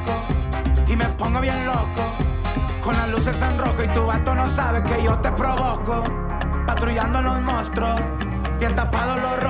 foco y me pongo bien loco. Con las luces en rojo y tu vato no sabe que yo te provoco. Patrullando los monstruos, bien tapados los rojos.